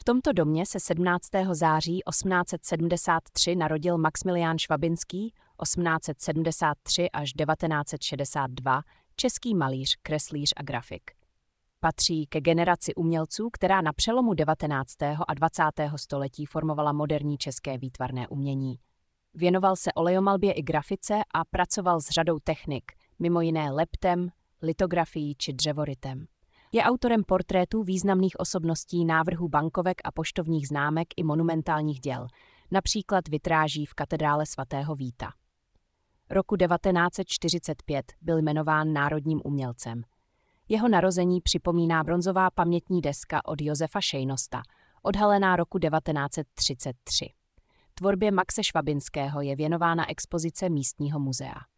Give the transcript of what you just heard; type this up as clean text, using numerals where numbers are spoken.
V tomto domě se 17. září 1873 narodil Maxmilián Švabinský, 1873 až 1962, český malíř, kreslíř a grafik. Patří ke generaci umělců, která na přelomu 19. a 20. století formovala moderní české výtvarné umění. Věnoval se olejomalbě i grafice a pracoval s řadou technik, mimo jiné leptem, litografií či dřevorytem. Je autorem portrétů významných osobností, návrhů bankovek a poštovních známek i monumentálních děl, například vitráží v katedrále svatého Víta. Roku 1945 byl jmenován národním umělcem. Jeho narození připomíná bronzová pamětní deska od Josefa Šejnosta, odhalená roku 1933. Tvorbě Maxe Švabinského je věnována expozice místního muzea.